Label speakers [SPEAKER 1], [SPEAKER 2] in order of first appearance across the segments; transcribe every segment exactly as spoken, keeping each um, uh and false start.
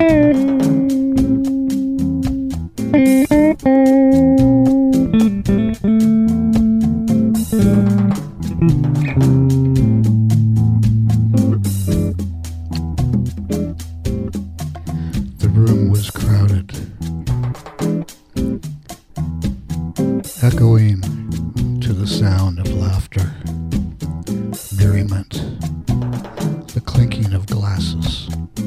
[SPEAKER 1] The room was crowded, echoing to the sound of laughter, merriment, the clinking of glasses.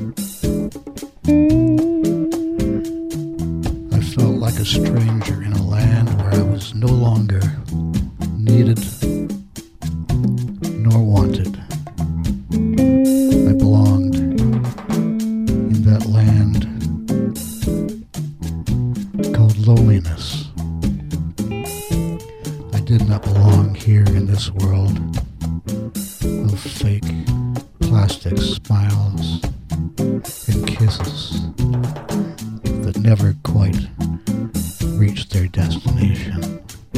[SPEAKER 1] I felt like a stranger in a land where I was no longer needed nor wanted. I belonged in that land called loneliness. I did not belong here in this world of fake plastic smiles and kisses that never quite reached their destination.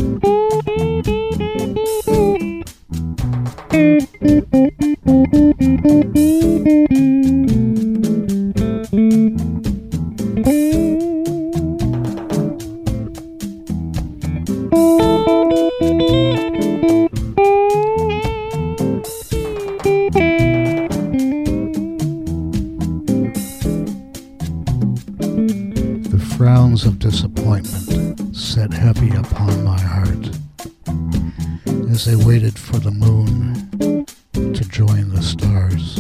[SPEAKER 1] The frowns of disappointment sat heavy upon my heart as I waited for the moon to join the stars.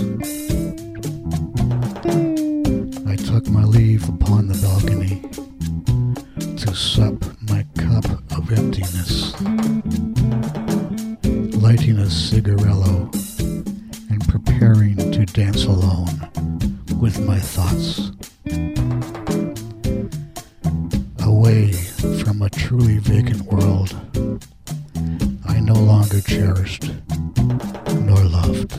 [SPEAKER 1] I took my leave upon the balcony to sup my cup of emptiness, lighting a cigarillo and preparing to dance alone with my thoughts. Away from a truly vacant world I no longer cherished nor loved.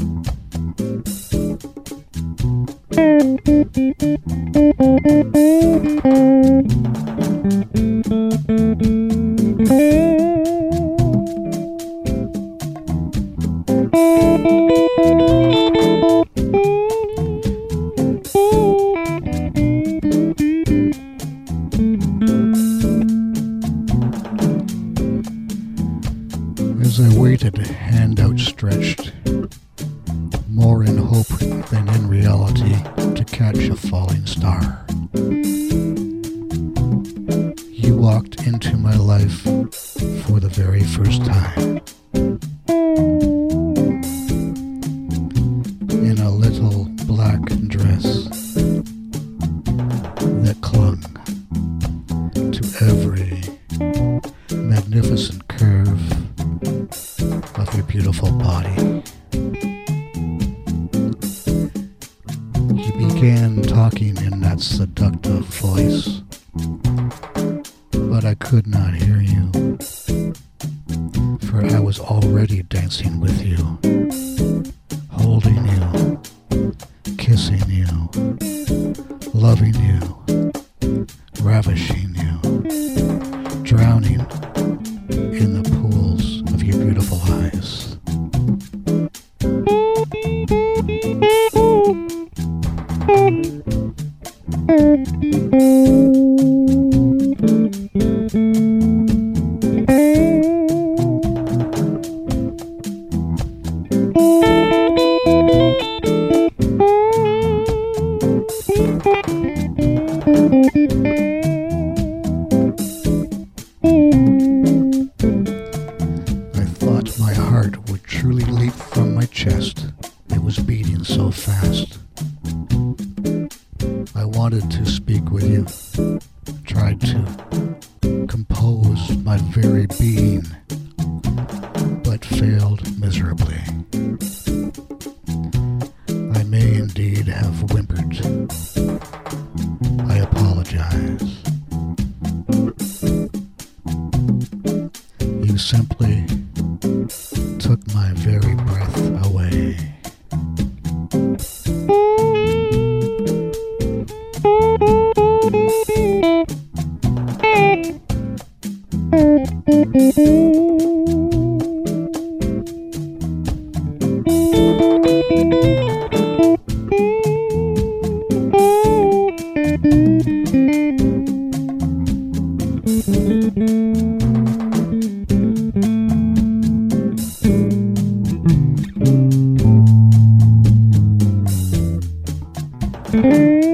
[SPEAKER 1] As I waited, hand outstretched, more in hope than in reality, to catch a falling star, you walked into my life for the very first time. In a little black dress that clung to every magnificent curve of your beautiful body. He began talking in that seductive voice, but I could not hear you, for I was already dancing with you, holding you, kissing you, loving you, ravishing you, drowning in the pools of your beautiful eyes. I thought my heart would truly leap from my chest. It was beating so fast. I wanted to speak with you, tried to compose my very being, but failed miserably. I may indeed have whimpered. I apologize. You simply took my very breath away.
[SPEAKER 2] Thank you.